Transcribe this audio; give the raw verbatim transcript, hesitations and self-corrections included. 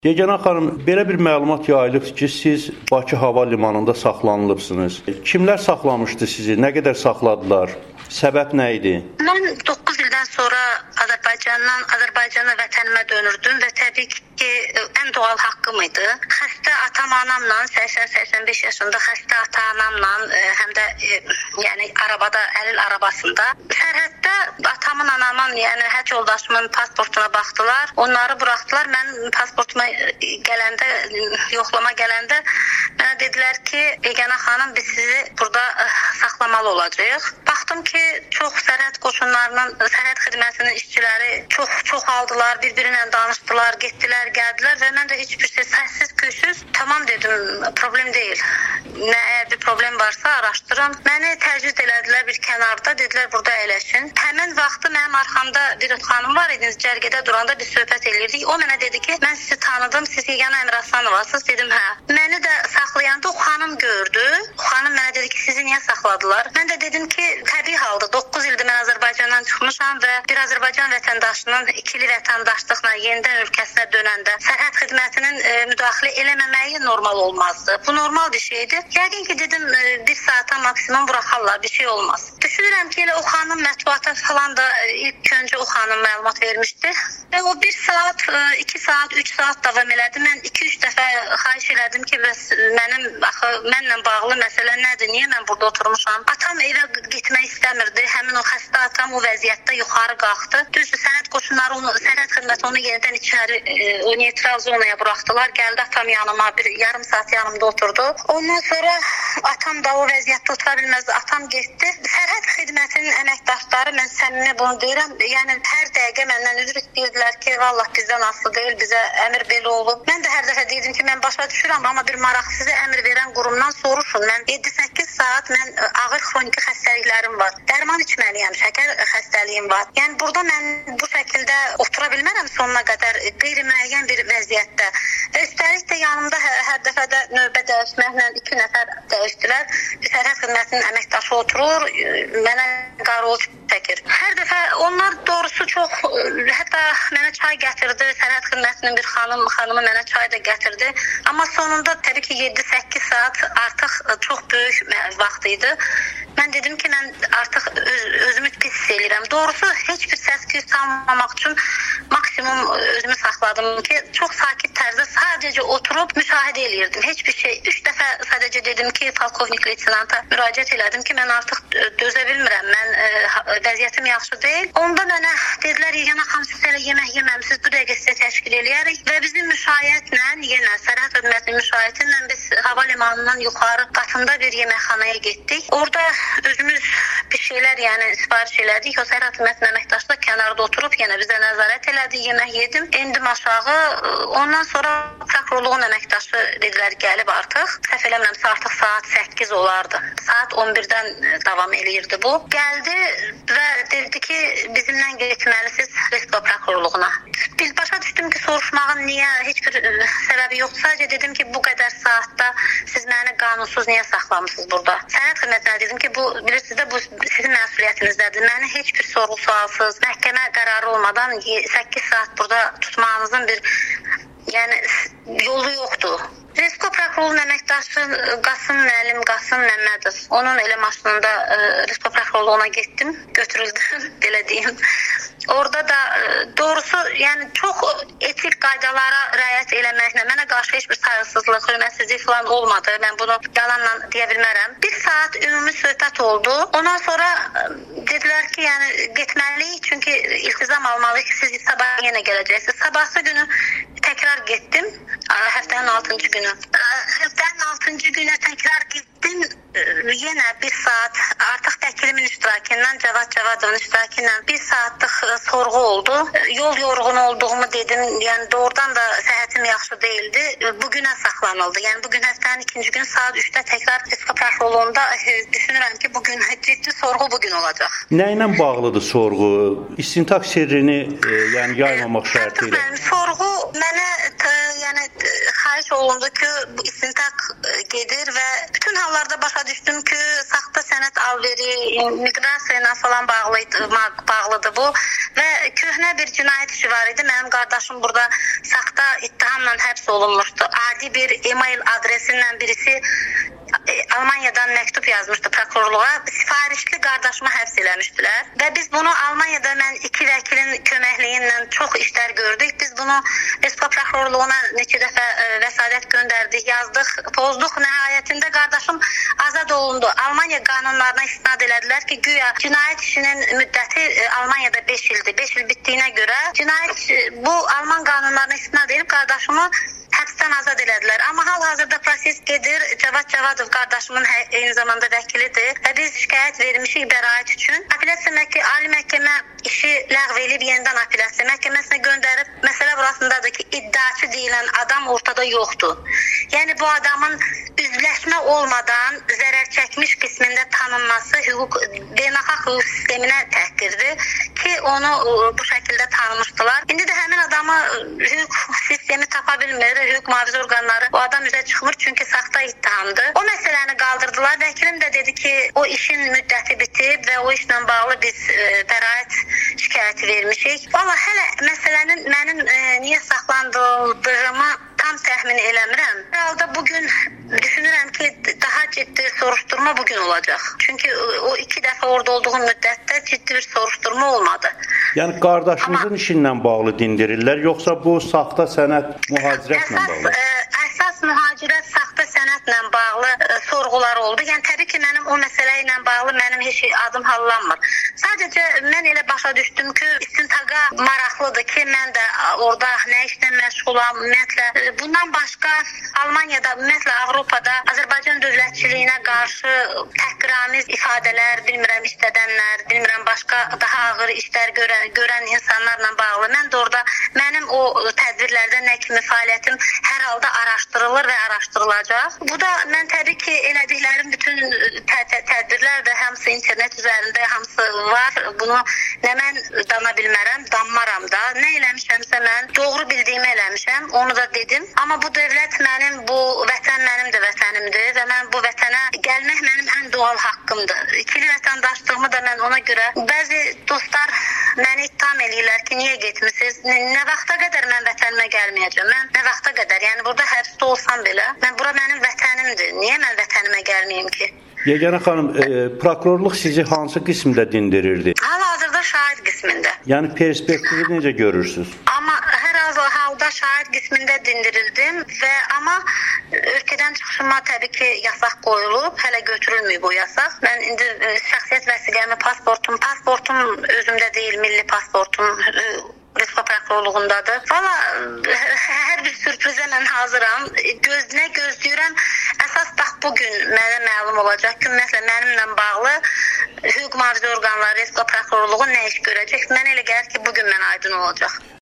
Yeganə xanım, belə bir məlumat yayılıbdır ki, siz Bakı Hava Limanında saxlanılıbsınız. Kimlər saxlamışdı sizi? Nə qədər saxladılar? Səbəb nə idi? Mən doqquz ildən sonra Azərbaycandan Azərbaycana vətənimə dönürdüm və təbii ki, ən doğal haqqım idi. Xəstə atam anamla, səksən səksən beş yaşında xəstə ata anamla, həm də yəni arabada, əlil arabasında sərhəddə atamın, anamın, yəni həcc yoldaşımın pasportuna baxdılar. Onları buraxdılar. Mən pasportuma gələndə, yoxlama gələndə mənə dedilər ki, Yeganə xanım, biz sizi burada saxlamalı olacağıq. Baxdım ki, çox sərhəd qoşunlarının, sərhəd xidmətinin işçiləri çox çox aldılar, bir-birinə danışdılar, getdilər, gəldilər və mən də heç bir şey səssiz, küysüz, tamam dedim, problem deyil. Nə əgər bir problem varsa araşdırın. Məni təcrid elədilər bir kənarda, dedilər burada əyləşin. Həmin vaxtı mənim arxamda bir xanım var idi, cərgədə duranda bir söhbət eləyirdik. O mənə dedi ki, mən sizi tanıdım, siz Yeganə Əmraslanovasınız. Dedim, hə. Məni də saxlayanda o xanım gördü. O xanım mənə dedi ki, sizi niyə saxladılar? Mən də dedim ki, təbii halda doqquz ildir mən Azərbaycandan çıxmışam və bir Azərbaycan vətəndaşının ikili vətəndaşlıqla yenidən ölkəsinə dönəndə sərhəd xidmətinin e, müdaxilə eləməməyi normal olmazdı. Bu normal bir şeydir. Yəqin ki, dedim, e, bir saata maksimum buraxarlar, bir şey olmaz. Düşünürəm ki, elə o xanım mətbuata falan da e, ilk öncə o xanım məlumat vermişdi. Və o bir saat, e, iki saat, üç saat davam elədi. Mən iki üç dəfə xahiş elədim ki, bəs mənim, axı, mənlə bağlı məsələ nədir? Niyə mən burada oturmuşam? Atam evə getmək istəmirdi. Həmin o xəstə atam o vəziyyətdə yuxarı qalxdı. Düzdür, sənəd qoşunları onu, sənəd xidməti onu yenidən içəri, e, o neytral zonaya buraxdılar. Gəldi atam yanıma, bir yarım saat yanımda oturdu. Ondan sonra atam da o vəziyyətdə otura bilməzdi. Atam getdi. Sərhəd xidmətinin əməkdaşları, mən səmimi bunu deyirəm, yəni hər dəqiqə məndən üzr istəyirdilər ki, vallah bizdən asılı deyil, bizə əmr belə olub. Mən də hər dəfə deyirdim ki, mən başa düşürəm, amma bir maraq sizə əmr verən qurumdan soruşun. Mən yeddi səkkiz saat mən ağır xroniki xəstəliklərim var. Dərman içməliyəm, şəkər xəstəliyim var. Yəni burada mən bu şəkildə otura bilmərəm sonuna qədər qeyri-müəyyən bir vəziyyətdə. Və üstəlik də yanımda hər, hər dəfə də növbə dəyişməklə iki nəfər dəyişdilər. Sərhəd xidmətinin əməkdaşı oturur, mənə qarol çəkir. Hər dəfə onlar doğrusu çox, hətta mənə çay gətirdi, sərhəd xidmətinin bir xanım, xanımı mənə çay da gətirdi. Amma sonunda təbii ki, yeddi səkkiz saat artıq çox böyük vaxt idi. Mən dedim ki, mən artıq öz, özümü pis hiss edirəm. Doğrusu heç bir səs-küy salmamaq üçün maksimum özümü saxladım ki, çox sakit tərzdə sadəcə oturub müşahidə eləyirdim. Heç bir şey. Üç dəfə sadəcə dedim ki, polkovnik leytenanta müraciət elədim ki, mən artıq dözə bilmirəm. Mən e, vəziyyətim yaxşı deyil. Onda mənə dedilər, Yeganə xanım, siz hələ yemək yeməmisiniz, bu dəqiqə sizə təşkil eləyərik və bizim müşayiətlə, yenə sərhəd xidmətinin müşayiəti ilə biz hava limanından yuxarı qatında bir yeməkxanaya getdik. Orada özümüz bir şeylər, yəni sifariş elədik. O sərhəd xidmətinin əməkdaşı da kənarda oturub yenə bizə nəzarət elədi, yemək yedim. Endim aşağı. Ondan sonra prokurorluğun əməkdaşı dedilər, gəlib artıq. Səhv eləmirəmsə artıq saat səkkiz olardı. Saat on birdən davam eləyirdi bu. Gəldi və dedi ki, bizimlə getməlisiniz Respublika prokurorluğuna. Biz başa düşdüm ki, soruşmağın niyə, heç bir səbəbi yoxdur. Sadəcə dedim ki, bu qədər saatda siz məni qanunsuz niyə saxlamısınız burada? Sənəd xidmətinə dedim ki, bu bilirsiniz də bu sizin məsuliyyətinizdədir. Məni heç bir sorğu sualsız, məhkəmə qərarı olmadan səkkiz saat burada tutmağınızın bir yəni yolu yoxdur. Respublika prokurorluğunun əməkdaşı Qasım müəllim, Qasım Məmmədov. Onun elə maşınında e, Respublika prokurorluğuna getdim, götürüldüm, belə deyim. Orada da e, doğrusu yəni çox etik qaydalara riayət eləməklə mənə qarşı heç bir sayğısızlıq, hörmətsizlik falan olmadı. Mən bunu yalanla deyə bilmərəm. Bir saat ümumi söhbət oldu. Ondan sonra e, dedilər ki, yəni getməliyik, çünki iltizam almalıyıq ki, siz sabah yenə gələcəksiniz. Sabahsı günü təkrar getdim. Həftənin altıncı günü. Həftənin altıncı günə təkrar getdim. Yenə bir saat artıq vəkilimin iştirakından, Cavad Cavadovun iştirakından bir saatlıq sorğu oldu. Yol yorğun olduğumu dedim. Yəni doğrudan da səhhətim yaxşı deyildi. Bugünə saxlanıldı. Yəni bugün həftənin ikinci gün saat üçdə təkrar Respublika prokurorluğunda düşünürəm ki, bugün ciddi sorğu bugün olacaq. Nə ilə bağlıdır sorğu? İstintaq sirrini e, yəni yaymamaq şərti ilə. Sorğu mənə yəni xahiş olundu ki, bu istintaq gedir və bütün hallarda başa düşdüm ki, saxta sənəd sənət alveri, miqrasiya ilə falan bağlıydı, bağlıdır bu və köhnə bir cinayət işi var idi. Mənim qardaşım burada saxta ittihamla həbs olunmuşdu. Adi bir e-mail adresindən birisi Almaniyadan məktub yazmışdı prokurorluğa. Sifarişli qardaşıma həbs eləmişdilər. Və biz bunu Almaniyada mən iki vəkilin köməkliyi ilə çox işlər gördük. Biz bunu Respublika prokurorluğuna neçə dəfə vəsayət göndərdik, yazdıq, pozduq. Nəhayətində qardaşım azad olundu. Almaniya qanunlarına istinad elədilər ki, güya cinayət işinin müddəti Almaniyada beş ildir. beş il bitdiyinə görə cinayət bu Alman qanunlarına istinad edib qardaşımı həbsdən azad elədilər. Amma hal-hazırda proses gedir. Cavad Cavadov qardaşımın eyni zamanda vəkilidir və biz şikayət vermişik bəraət üçün. Apellyasiya məhkəməsi, Ali Məhkəmə işi ləğv edib yenidən apellyasiya məhkəməsinə göndərib. Məsələ burasındadır ki, iddiaçı deyilən adam ortada yoxdur. Yəni bu adamın üzləşmə olmadan zərər çəkmiş qismində tanınması hüquq beynəlxalq hüquq sisteminə təhqirdir ki, onu bu şəkildə tanımışdılar. İndi də həmin adamı hüquq sistemi tapa bilmir, hüquq mühafizə orqanları o adam üzə çıxmır çünki saxta ittihamdır. O məsələni qaldırdılar. Vəkilim də dedi ki, o işin müddəti bitib və o işlə bağlı biz e, bəraət şikayəti vermişik. Valla hələ məsələnin mənim e, niyə saxlandığımı tam təxmin eləmirəm. Herhalde bugün düşünürəm ki, daha ciddi soruşturma bugün olacaq. Çünki o iki dəfə orada olduğum müddətdə ciddi bir soruşturma olmadı. Yəni qardaşınızın Amma, işinlə bağlı dindirirlər, yoxsa bu saxta sənət mühacirətlə bağlı? Əsas, ə, əsas mühacirət saxta sənətlə bağlı ə, sorğular oldu. Yəni təbii ki, mənim o məsələ ilə bağlı mənim heç adım hallanmır. Sadəcə mən elə başa düşdüm ki, istintaqa maraqlıdır ki, mən də orada nə işlə məşğulam, ümumiyyətlə. Bundan başqa Almaniyada, ümumiyyətlə Avropada Azərbaycan dövlətçiliyinə qarşı təhqiramiz ifadələr, bilmirəm işlədənlər, bilmirəm başqa daha ağır işlər görən, görən insanlarla bağlı. Mən də orada mənim o tədbirlərdə nə kimi fəaliyyətim hər halda araşdırılır və araşdırılacaq. Bu da mən təbii ki, elədiklərim bütün tədbirlər də hamısı internet üzərində, hamısı var. Bunu nə mən dana bilmərəm, danmaram da. Nə eləmişəmsə mən doğru bildiyimi eləmişəm, onu da dedim. Amma bu dövlət mənim, bu vətən mənim də vətənimdir və mən bu vətənə gəlmək mənim ən doğal haqqımdır. İkili vətəndaşlığımı da mən ona görə, bəzi dostlar məni ittiham eləyirlər ki, niyə getmisiniz? Nə vaxta qədər mən vətənimə gəlməyəcəm? Mən nə vaxta qədər? Yəni burada həbsdə olsam belə, mən bura mənim vətənimdir. Niyə mən vətənimə gəlməyim ki? Yeganə xanım, e, prokurorluq sizi hansı qismdə dindirirdi? Hal-hazırda şahid qismində. Yəni perspektivi necə görürsünüz? Amma hər halda şahid qismində dindirildim və amma ölkədən çıxışıma təbii ki, yasaq qoyulub, hələ götürülməyib o yasaq. Mən indi e, şəxsiyyət vəsiqəmi, pasportum, pasportum özümdə deyil, milli pasportum e, Respublika prokurorluğundadır. Valla hər bir sürprizə mən hazıram. Göz, nə gözləyirəm? Əsas bax bugün mənə məlum olacaq ki, ümumiyyətlə mənimlə bağlı hüquq mühafizə orqanları, Respublika prokurorluğu nə iş görəcək? Mən elə gəlir ki, bugün mən aydın olacaq.